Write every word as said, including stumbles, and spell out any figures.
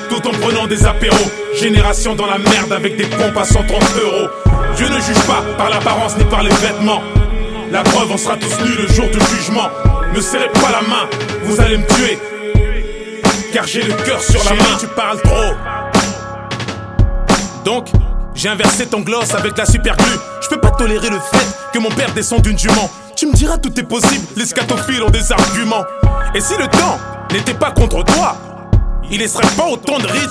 tout en prenant des apéros. Génération dans la merde avec des pompes à cent trente euros. Dieu ne juge pas par l'apparence ni par les vêtements. La preuve, on sera tous nus le jour du jugement. Me serrez pas la main, vous allez me tuer, car j'ai le cœur sur la main. Tu parles trop. Donc, j'ai inversé ton gloss avec la super glue. Je peux pas tolérer le fait que mon père descende d'une jument. Tu me diras tout est possible, les scatophiles ont des arguments. Et si le temps n'était pas contre toi, il laisserait pas autant de rides